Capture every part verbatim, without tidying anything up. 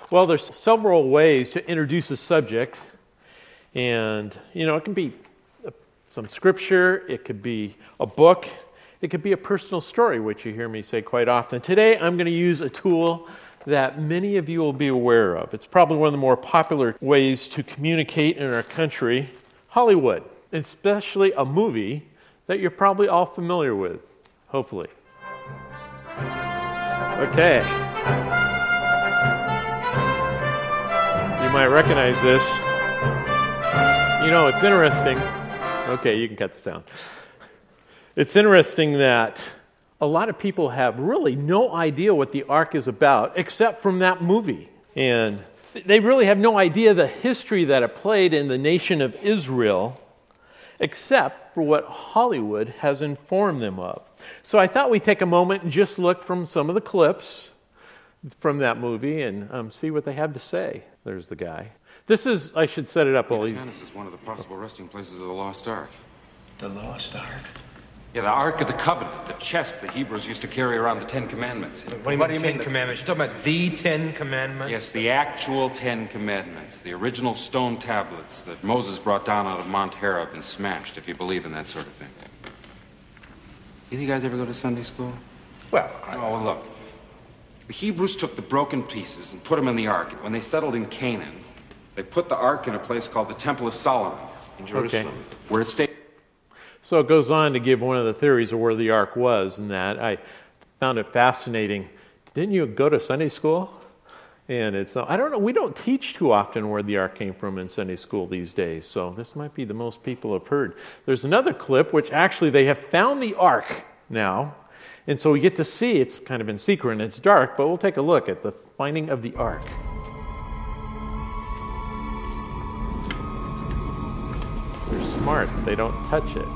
Well, there's several ways to introduce a subject, and, you know, it can be some scripture, it could be a book, it could be a personal story, which you hear me say quite often. Today, I'm going to use a tool that many of you will be aware of. It's probably one of the more popular ways to communicate in our country, Hollywood, especially a movie that you're probably all familiar with, hopefully. Okay. You might recognize this. You know, it's interesting. Okay, you can cut the sound. It's interesting that a lot of people have really no idea what the Ark is about, except from that movie. And they really have no idea the history that it played in the nation of Israel, except for what Hollywood has informed them of. So I thought we'd take a moment and just look from some of the clips from that movie and um, see what they have to say. There's the guy. This is, I should set it up while he's... This is one of the possible resting places of the Lost Ark. The Lost Ark? Yeah, the Ark of the Covenant, the chest the Hebrews used to carry around the Ten Commandments. What do you, what do you mean, Commandments? You're talking about the Ten Commandments? Yes, the actual Ten Commandments, the original stone tablets that Moses brought down out of Mount Horeb and smashed, if you believe in that sort of thing. Either you guys ever go to Sunday school? Well, I... Oh, well, look. The Hebrews took the broken pieces and put them in the Ark. When they settled in Canaan, they put the Ark in a place called the Temple of Solomon in Jerusalem, okay, where it stayed. So it goes on to give one of the theories of where the Ark was, and that I found it fascinating. Didn't you go to Sunday school? And it's, I don't know, we don't teach too often where the Ark came from in Sunday school these days, so this might be the most people have heard. There's another clip, which actually they have found the Ark now, and so we get to see, it's kind of in secret and it's dark, but we'll take a look at the finding of the Ark. They're smart, they don't touch it.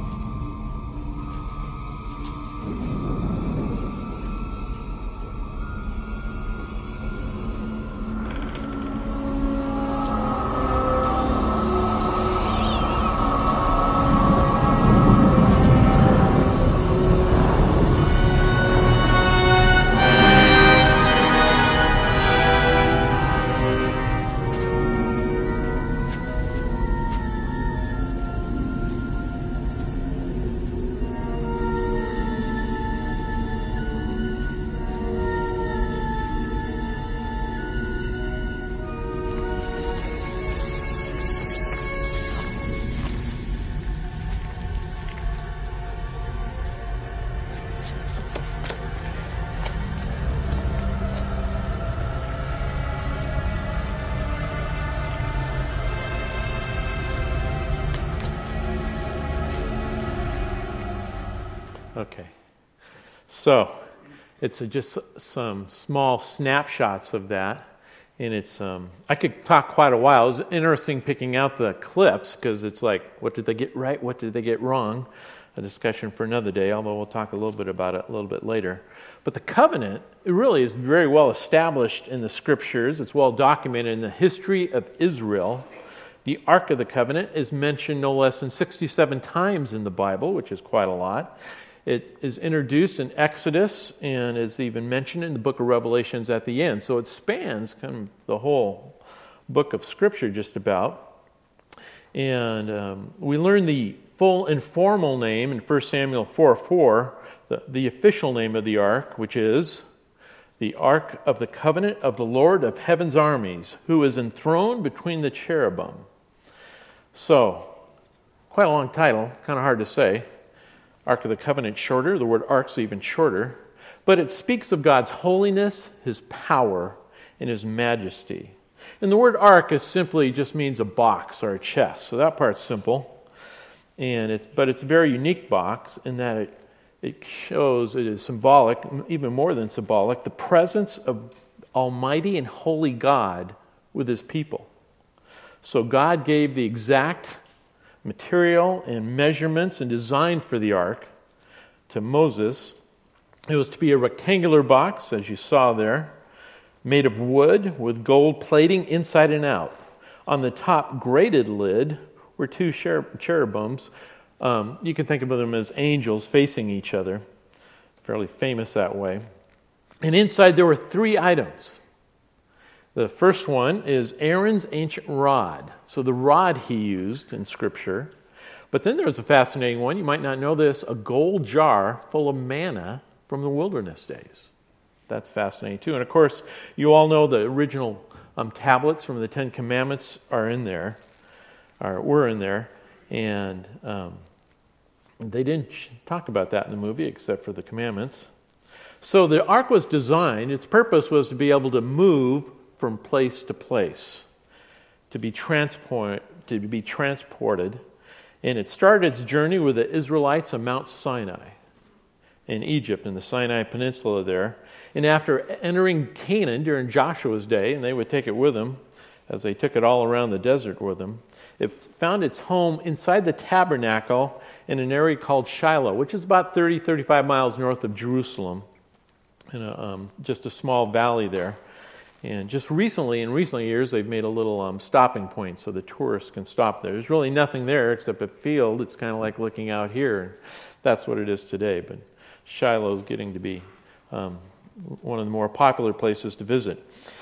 Okay, so it's a, just some small snapshots of that, and it's um, I could talk quite a while. It was interesting picking out the clips because it's like, what did they get right? What did they get wrong? A discussion for another day, although we'll talk a little bit about it a little bit later. But the covenant, it really is very well established in the scriptures. It's well documented in the history of Israel. The Ark of the Covenant is mentioned no less than sixty-seven times in the Bible, which is quite a lot. It is introduced in Exodus and is even mentioned in the book of Revelations at the end. So it spans kind of the whole book of Scripture just about. And um, we learn the full informal name in First Samuel four four, the, the official name of the Ark, which is the Ark of the Covenant of the Lord of Heaven's Armies, who is enthroned between the cherubim. So, quite a long title, kind of hard to say. Ark of the Covenant shorter, the word Ark's even shorter, but it speaks of God's holiness, His power, and His majesty. And the word Ark is simply just means a box or a chest, so that part's simple. And it's but it's a very unique box in that it it shows, it is symbolic, even more than symbolic, the presence of Almighty and Holy God with His people. So God gave the exact material and measurements and design for the ark to Moses. It was to be a rectangular box, as you saw there, made of wood with gold plating inside and out. On the top grated lid were two cherubims. Um, you can think of them as angels facing each other. Fairly famous that way. And inside there were three items. The first one is Aaron's ancient rod. So the rod he used in Scripture. But then there's a fascinating one. You might not know this. A gold jar full of manna from the wilderness days. That's fascinating too. And of course, you all know the original um, tablets from the Ten Commandments are in there. Or were in there. And um, they didn't talk about that in the movie except for the commandments. So the ark was designed. Its purpose was to be able to move from place to place, to be transport, to be transported. And it started its journey with the Israelites on Mount Sinai in Egypt, in the Sinai Peninsula there. And after entering Canaan during Joshua's day, and they would take it with them, as they took it all around the desert with them, it found its home inside the tabernacle in an area called Shiloh, which is about thirty, thirty-five miles north of Jerusalem, in a, um, just a small valley there. And just recently, in recent years, they've made a little um, stopping point so the tourists can stop there. There's really nothing there except a field. It's kind of like looking out here. That's what it is today. But Shiloh is getting to be um, one of the more popular places to visit.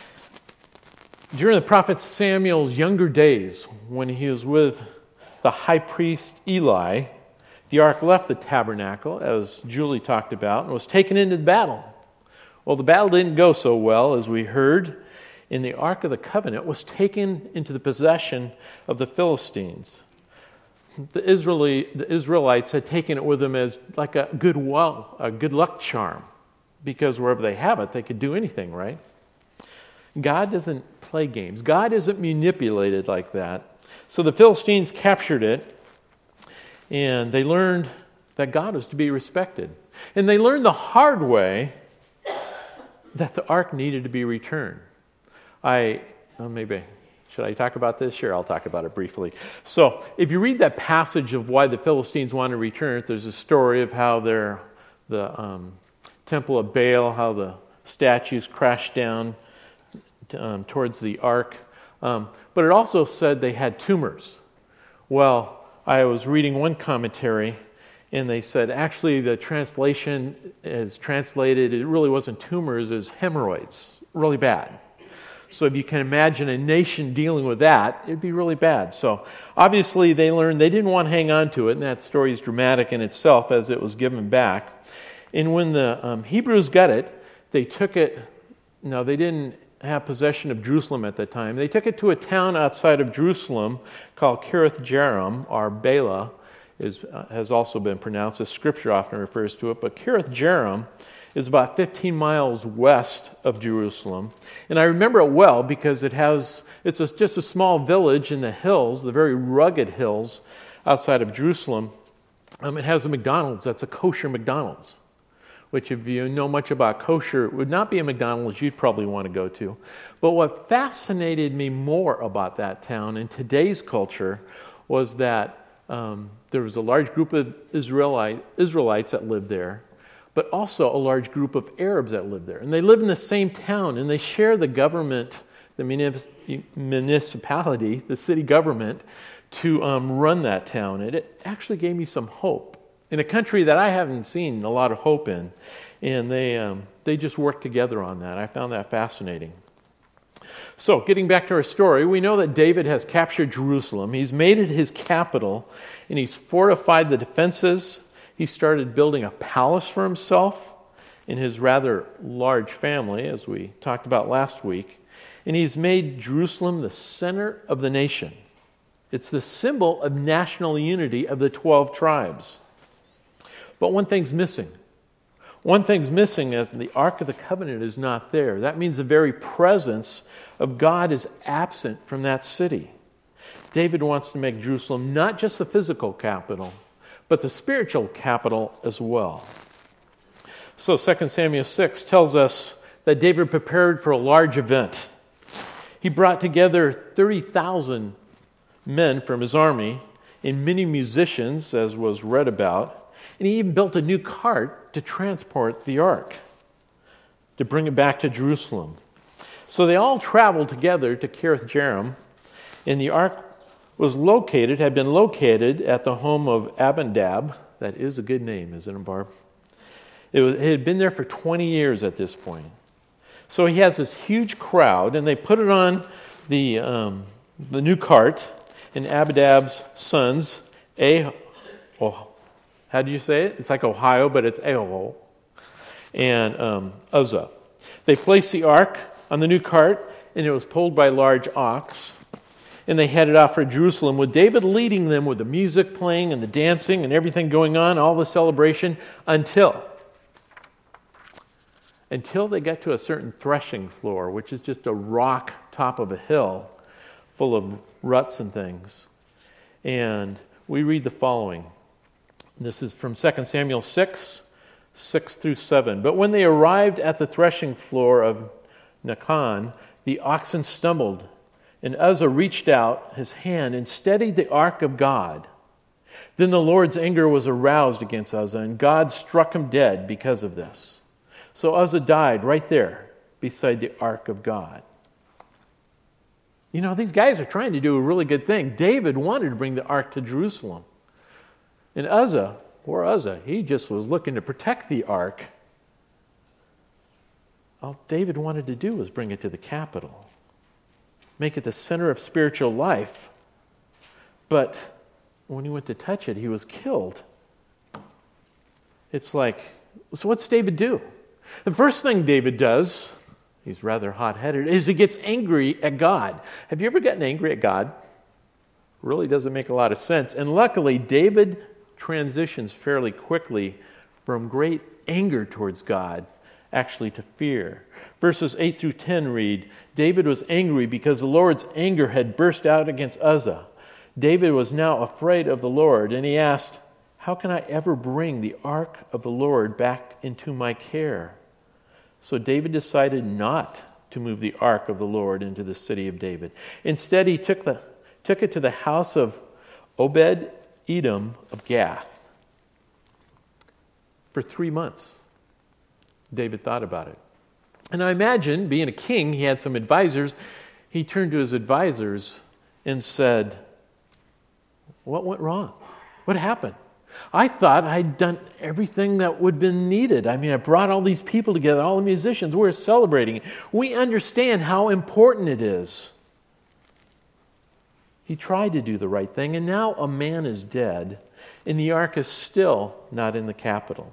During the prophet Samuel's younger days, when he was with the high priest Eli, the ark left the tabernacle, as Julie talked about, and was taken into the battle. Well, the battle didn't go so well, as we heard, and the Ark of the Covenant was taken into the possession of the Philistines. The Israeli, the Israelites had taken it with them as like a good well, a good luck charm, because wherever they have it, they could do anything, right? God doesn't play games. God isn't manipulated like that. So the Philistines captured it, and they learned that God is to be respected. And they learned the hard way that the ark needed to be returned. I, well, maybe, should I talk about this? Sure, I'll talk about it briefly. So, if you read that passage of why the Philistines wanted to return it, there's a story of how their, the um, temple of Baal, how the statues crashed down to, um, towards the ark. Um, but it also said they had tumors. Well, I was reading one commentary, and they said, actually, the translation is translated, it really wasn't tumors, it was hemorrhoids. Really bad. So if you can imagine a nation dealing with that, it'd be really bad. So obviously they learned they didn't want to hang on to it, and that story is dramatic in itself as it was given back. And when the um, Hebrews got it, they took it, now they didn't have possession of Jerusalem at that time. They took it to a town outside of Jerusalem called Kiriath Jearim, or Bela, Is, uh, has also been pronounced, as Scripture often refers to it. But Kiriath Jearim is about fifteen miles west of Jerusalem. And I remember it well because it has it's a, just a small village in the hills, the very rugged hills outside of Jerusalem. Um, it has a McDonald's. That's a kosher McDonald's, which if you know much about kosher, it would not be a McDonald's you'd probably want to go to. But what fascinated me more about that town in today's culture was that Um, there was a large group of Israelite, Israelites that lived there, but also a large group of Arabs that lived there. And they live in the same town, and they share the government, the municipality, the city government, to um, run that town. And it actually gave me some hope in a country that I haven't seen a lot of hope in. And they um, they just worked together on that. I found that fascinating. So, getting back to our story, we know that David has captured Jerusalem. He's made it his capital, and he's fortified the defenses. He started building a palace for himself and his rather large family, as we talked about last week. And he's made Jerusalem the center of the nation. It's the symbol of national unity of the twelve tribes. But one thing's missing. One thing's missing is the Ark of the Covenant is not there. That means the very presence of God is absent from that city. David wants to make Jerusalem not just the physical capital, but the spiritual capital as well. So Second Samuel six tells us that David prepared for a large event. He brought together thirty thousand men from his army and many musicians, as was read about. And he even built a new cart to transport the ark, to bring it back to Jerusalem. So they all traveled together to Kiriath Jearim, and the ark was located, had been located at the home of Abinadab. That is a good name, isn't it, Barb? It, was, it had been there for twenty years at this point. So he has this huge crowd, and they put it on the um, the new cart, and Abinadab's sons, A, oh, how do you say it? It's like Ohio, but it's Aho, and um, Uzzah. They placed the ark on the new cart, and it was pulled by a large ox, and they headed off for Jerusalem, with David leading them with the music playing and the dancing and everything going on, all the celebration, until... until they got to a certain threshing floor, which is just a rock top of a hill full of ruts and things. And we read the following. This is from Second Samuel six, six through seven. But when they arrived at the threshing floor of Nacon, the oxen stumbled, and Uzzah reached out his hand and steadied the ark of God. Then the Lord's anger was aroused against Uzzah, and God struck him dead because of this. So Uzzah died right there beside the ark of God. You know, these guys are trying to do a really good thing. David wanted to bring the ark to Jerusalem. And Uzzah, poor Uzzah, he just was looking to protect the ark. All David wanted to do was bring it to the capital, make it the center of spiritual life. But when he went to touch it, he was killed. It's like, so what's David do? The first thing David does, he's rather hot-headed, is he gets angry at God. Have you ever gotten angry at God? Really doesn't make a lot of sense. And luckily, David transitions fairly quickly from great anger towards God, actually to fear. Verses eight through ten read, David was angry because the Lord's anger had burst out against Uzzah. David was now afraid of the Lord, and he asked, how can I ever bring the ark of the Lord back into my care? So David decided not to move the ark of the Lord into the city of David. Instead, he took the took it to the house of Obed-Edom of Gath. For three months, David thought about it. And I imagine, being a king, he had some advisors. He turned to his advisors and said, what went wrong? What happened? I thought I'd done everything that would have been needed. I mean, I brought all these people together, all the musicians. We're celebrating. We understand how important it is. He tried to do the right thing, and now a man is dead, and the ark is still not in the capital.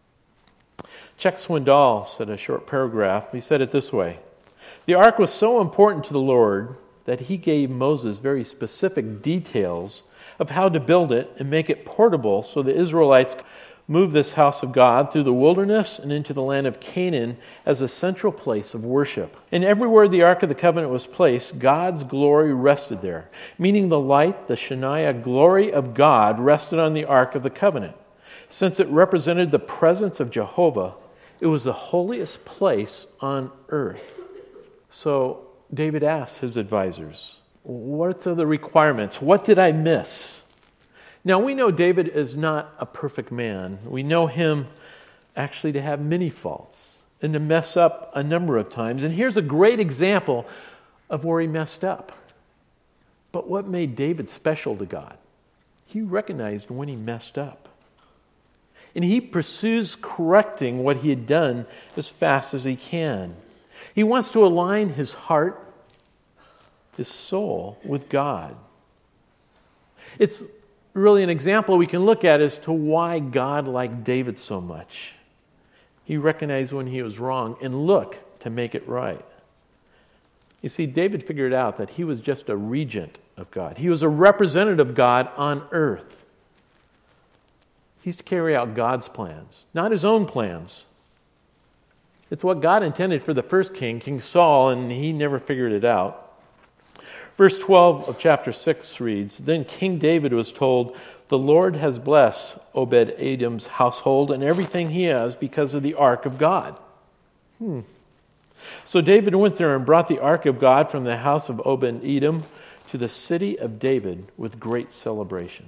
Chuck Swindoll said a short paragraph. He said it this way. The ark was so important to the Lord that he gave Moses very specific details of how to build it and make it portable so the Israelites move this house of God through the wilderness and into the land of Canaan as a central place of worship. And everywhere the Ark of the Covenant was placed, God's glory rested there, meaning the light, the Shekinah glory of God rested on the Ark of the Covenant. Since it represented the presence of Jehovah, it was the holiest place on earth. So David asked his advisors, what are the requirements? What did I miss? Now, we know David is not a perfect man. We know him actually to have many faults and to mess up a number of times. And here's a great example of where he messed up. But what made David special to God? He recognized when he messed up. And he pursues correcting what he had done as fast as he can. He wants to align his heart, his soul, with God. It's really an example we can look at as to why God liked David so much. He recognized when he was wrong and looked to make it right. You see, David figured out that he was just a regent of God. He was a representative of God on earth. He's to carry out God's plans, not his own plans. It's what God intended for the first king, King Saul, and he never figured it out. Verse twelve of chapter six reads, Then King David was told, The Lord has blessed Obed-Edom's household and everything he has because of the ark of God. Hmm. So David went there and brought the ark of God from the house of Obed-Edom to the city of David with great celebration.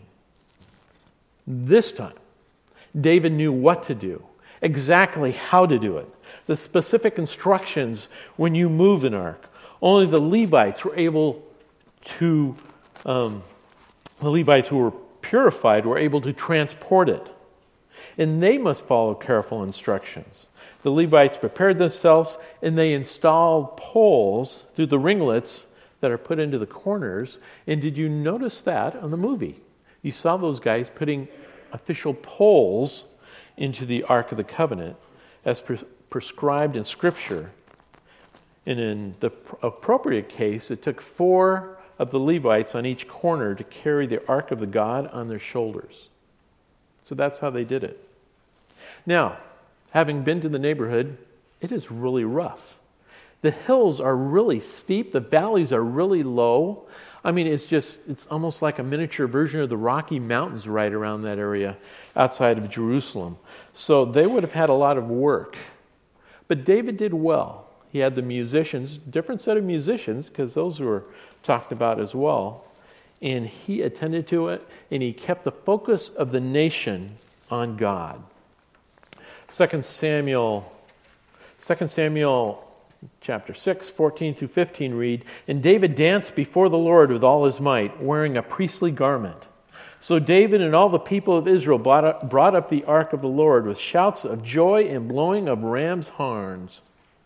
This time, David knew what to do, exactly how to do it, the specific instructions when you move an ark. Only the Levites were able to, um, the Levites who were purified were able to transport it. And they must follow careful instructions. The Levites prepared themselves, and they installed poles through the ringlets that are put into the corners. And did you notice that on the movie? You saw those guys putting official poles into the Ark of the Covenant as pre- prescribed in Scripture. And in the appropriate case, it took four of the Levites on each corner to carry the Ark of the God on their shoulders. So that's how they did it. Now, having been to the neighborhood, it is really rough. The hills are really steep. The valleys are really low. I mean, it's just, it's almost like a miniature version of the Rocky Mountains right around that area outside of Jerusalem. So they would have had a lot of work. But David did well. He had the musicians, different set of musicians, because those were talked about as well. And he attended to it, and he kept the focus of the nation on God. Second Samuel, Second Samuel chapter six, fourteen through fifteen read, "And David danced before the Lord with all his might, wearing a priestly garment. So David and all the people of Israel brought up, brought up the ark of the Lord with shouts of joy and blowing of ram's horns."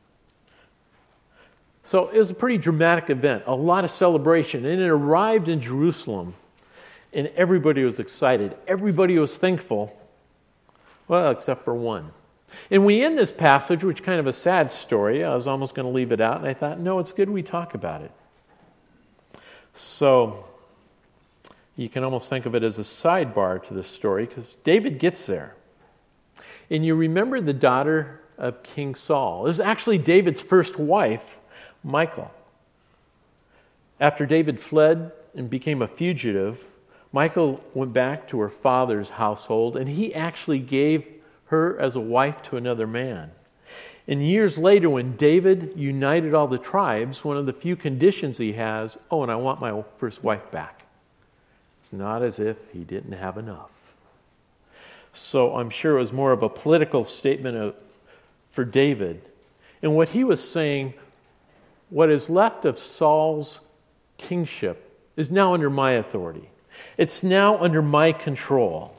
So it was a pretty dramatic event, a lot of celebration, and it arrived in Jerusalem, and everybody was excited. Everybody was thankful, well, except for one. And we end this passage, which is kind of a sad story. I was almost going to leave it out, and I thought, no, it's good we talk about it. So you can almost think of it as a sidebar to this story, because David gets there. And you remember the daughter of King Saul. This is actually David's first wife, Michal. After David fled and became a fugitive, Michal went back to her father's household, and he actually gave her as a wife to another man. And years later, when David united all the tribes, one of the few conditions he has, oh, and I want my first wife back. It's not as if he didn't have enough. So I'm sure it was more of a political statement of, for David. And what he was saying, what is left of Saul's kingship is now under my authority. It's now under my control.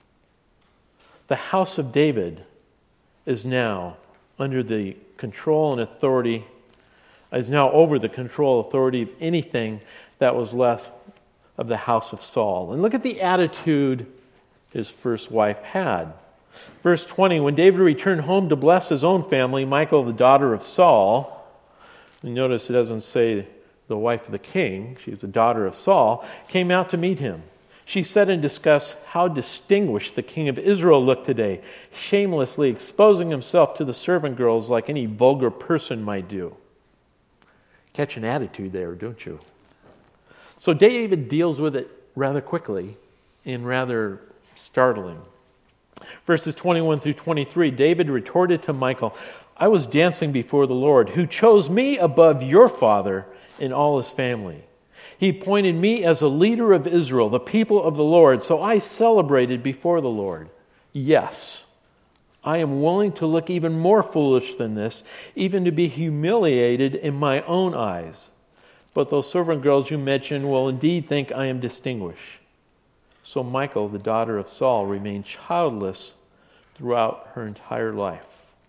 The house of David is now under the control and authority, is now over the control and authority of anything that was left of the house of Saul. And look at the attitude his first wife had. Verse twenty, "When David returned home to bless his own family, Michal, the daughter of Saul," you notice it doesn't say the wife of the king, she's the daughter of Saul, "came out to meet him. She sat and discussed how distinguished the king of Israel looked today, shamelessly exposing himself to the servant girls like any vulgar person might do." Catch an attitude there, don't you? So David deals with it rather quickly and rather startling. Verses twenty-one through twenty-three, David retorted to Michal, "I was dancing before the Lord, who chose me above your father and all his family. He appointed me as a leader of Israel, the people of the Lord, so I celebrated before the Lord. Yes, I am willing to look even more foolish than this, even to be humiliated in my own eyes. But those servant girls you mentioned will indeed think I am distinguished." So Michal, the daughter of Saul, remained childless throughout her entire life.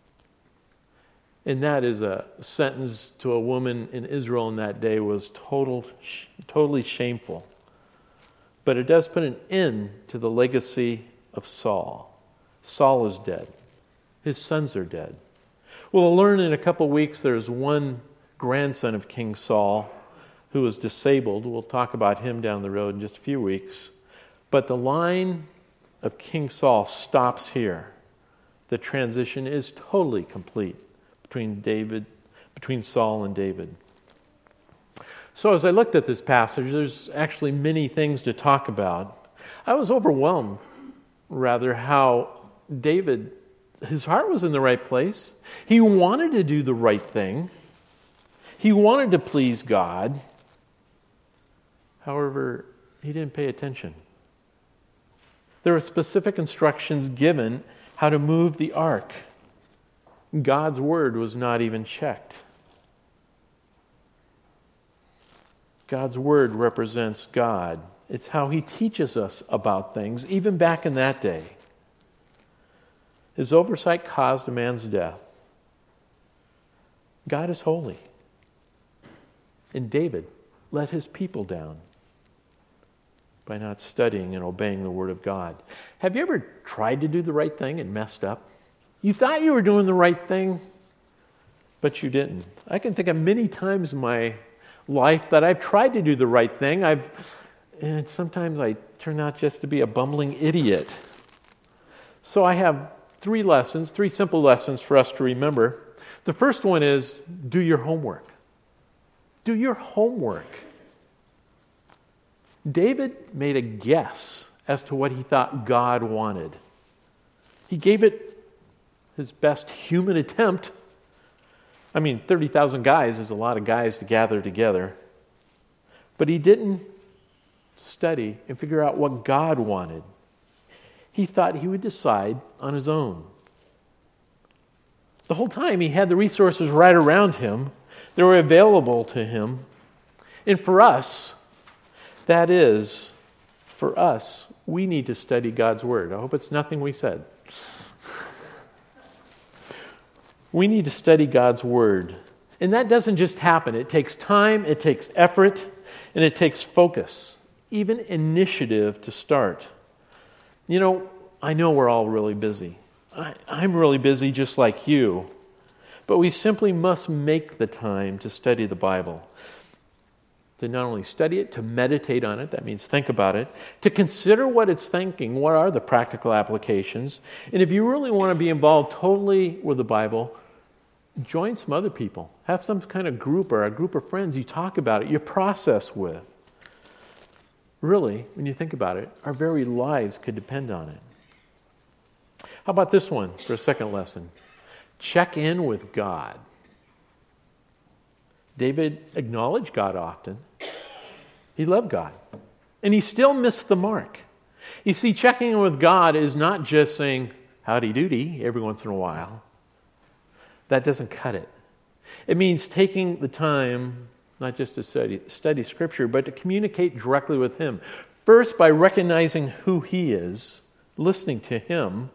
And that is a sentence to a woman in Israel in that day was total, totally shameful. But it does put an end to the legacy of Saul. Saul is dead. His sons are dead. We'll learn in a couple weeks there's one grandson of King Saul who was disabled. We'll talk about him down the road in just a few weeks. But the line of King Saul stops here. The transition is totally complete between David, between Saul and David. So as I looked at this passage, there's actually many things to talk about. I was overwhelmed, rather, how David, his heart was in the right place. He wanted to do the right thing. He wanted to please God. However, he didn't pay attention. There were specific instructions given how to move the ark. God's word was not even checked. God's word represents God. It's how he teaches us about things, even back in that day. His oversight caused a man's death. God is holy. And David let his people down by not studying and obeying the Word of God. Have you ever tried to do the right thing and messed up? You thought you were doing the right thing, but you didn't. I can think of many times in my life that I've tried to do the right thing. I've, and sometimes I turn out just to be a bumbling idiot. So I have three lessons, three simple lessons for us to remember. The first one is do your homework. Do your homework. David made a guess as to what he thought God wanted. He gave it his best human attempt. I mean, thirty thousand guys is a lot of guys to gather together. But he didn't study and figure out what God wanted. He thought he would decide on his own. The whole time he had the resources right around him. They were available to him. And for us, that is, for us, we need to study God's Word. I hope it's nothing we said. We need to study God's Word. And that doesn't just happen. It takes time, it takes effort, and it takes focus, even initiative to start. You know, I know we're all really busy. I, I'm really busy just like you. But we simply must make the time to study the Bible. To not only study it, to meditate on it, that means think about it, to consider what it's thinking, what are the practical applications. And if you really want to be involved totally with the Bible, join some other people. Have some kind of group or a group of friends you talk about it, you process with. Really, when you think about it, our very lives could depend on it. How about this one for a second lesson? Check in with God. David acknowledged God often. He loved God. And he still missed the mark. You see, checking in with God is not just saying, howdy doody, every once in a while. That doesn't cut it. It means taking the time, not just to study, study Scripture, but to communicate directly with Him. First, by recognizing who He is, listening to Him,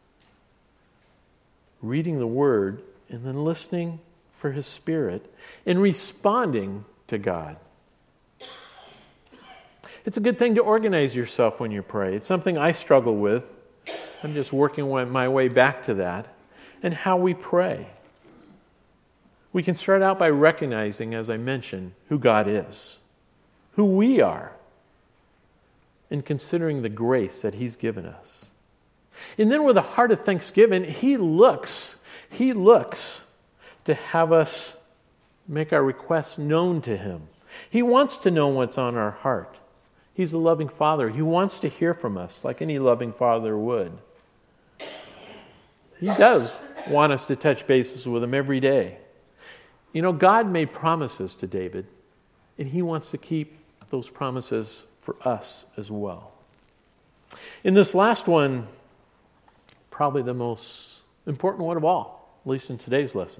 reading the Word, and then listening for His Spirit, and responding to God. It's a good thing to organize yourself when you pray. It's something I struggle with. I'm just working my way back to that. And how we pray. We can start out by recognizing, as I mentioned, who God is, who we are, and considering the grace that He's given us. And then with a heart of thanksgiving, He looks, He looks to have us make our requests known to Him. He wants to know what's on our heart. He's a loving Father. He wants to hear from us like any loving Father would. He does want us to touch bases with Him every day. You know, God made promises to David, and He wants to keep those promises for us as well. In this last one, probably the most important one of all, at least in today's lesson,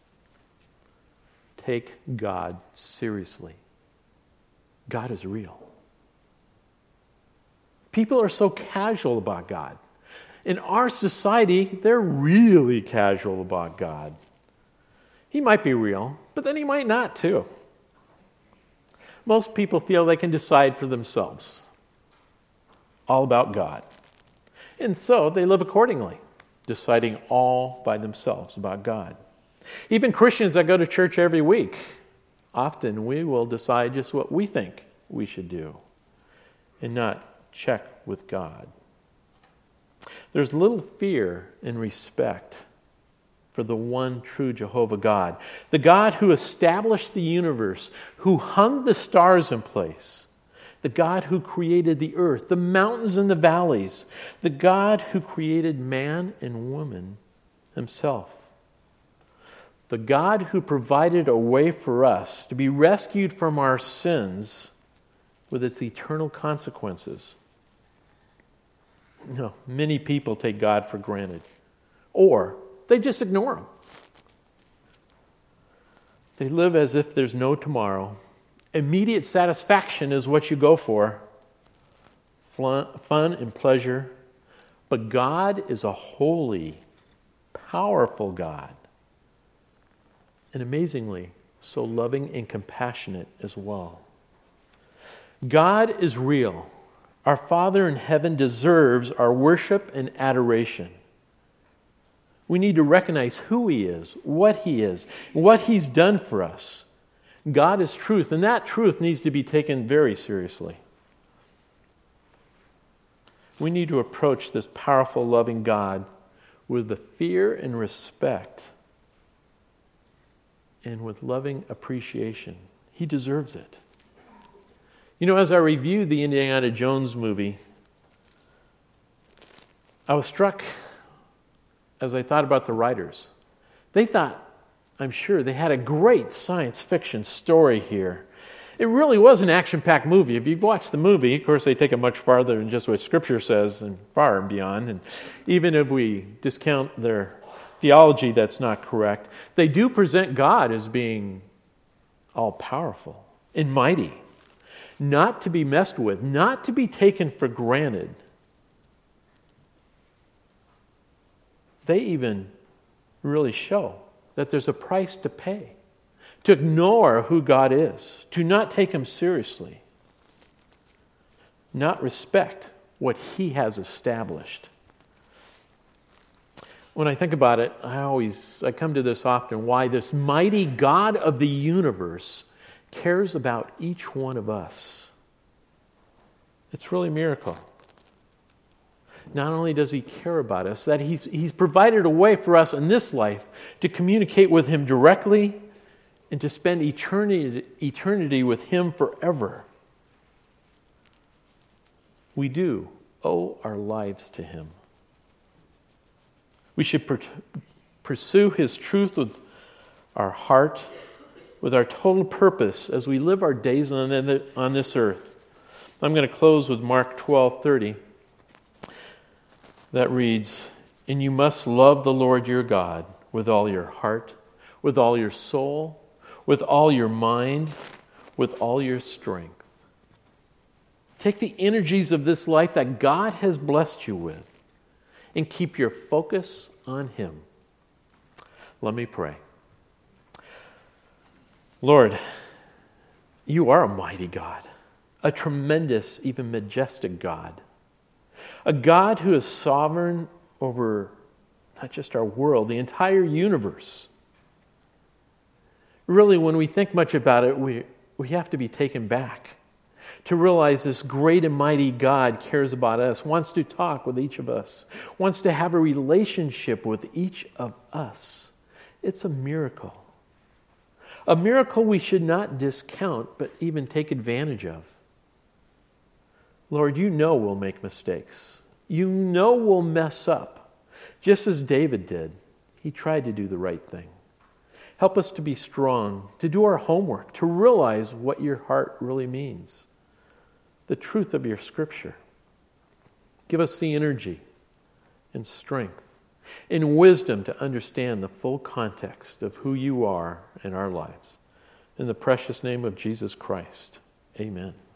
take God seriously. God is real. People are so casual about God. In our society, they're really casual about God. He might be real, but then He might not too. Most people feel they can decide for themselves all about God. And so they live accordingly, deciding all by themselves about God. Even Christians that go to church every week, often we will decide just what we think we should do and not check with God. There's little fear and respect for the one true Jehovah God, the God who established the universe, who hung the stars in place, the God who created the earth, the mountains and the valleys, the God who created man and woman Himself, the God who provided a way for us to be rescued from our sins with its eternal consequences. No, many people take God for granted, or they just ignore Him. They live as if there's no tomorrow. Immediate satisfaction is what you go for. Fun and pleasure. But God is a holy, powerful God. and amazingly, so loving and compassionate as well. God is real. Our Father in heaven deserves our worship and adoration. We need to recognize who He is, what He is, and what He's done for us. God is truth, and that truth needs to be taken very seriously. We need to approach this powerful, loving God with the fear and respect and with loving appreciation. He deserves it. You know, as I reviewed the Indiana Jones movie, I was struck as I thought about the writers. They thought, I'm sure, they had a great science fiction story here. It really was an action-packed movie. If you've watched the movie, of course, they take it much farther than just what Scripture says and far and beyond. And even if we discount their theology that's not correct, they do present God as being all-powerful and mighty, not to be messed with, not to be taken for granted. They even really show that there's a price to pay, to ignore who God is, to not take Him seriously, not respect what He has established. When I think about it, I always, I come to this often, why this mighty God of the universe cares about each one of us. It's really a miracle. Not only does He care about us, that He's, he's provided a way for us in this life to communicate with Him directly and to spend eternity, eternity with Him forever. We do owe our lives to Him. We should per- pursue His truth with our heart, with our total purpose as we live our days on, the, on this earth. I'm going to close with Mark twelve thirty. That reads, "And you must love the Lord your God with all your heart, with all your soul, with all your mind, with all your strength." Take the energies of this life that God has blessed you with and keep your focus on Him. Let me pray. Lord, You are a mighty God, a tremendous, even majestic God. A God who is sovereign over not just our world, the entire universe. Really, when we think much about it, we, we have to be taken back to realize this great and mighty God cares about us, wants to talk with each of us, wants to have a relationship with each of us. It's a miracle. A miracle we should not discount, but even take advantage of. Lord, You know we'll make mistakes. You know we'll mess up. Just as David did. He tried to do the right thing. Help us to be strong, to do our homework, to realize what Your heart really means. The truth of Your Scripture. Give us the energy and strength and wisdom to understand the full context of who You are in our lives. In the precious name of Jesus Christ, amen.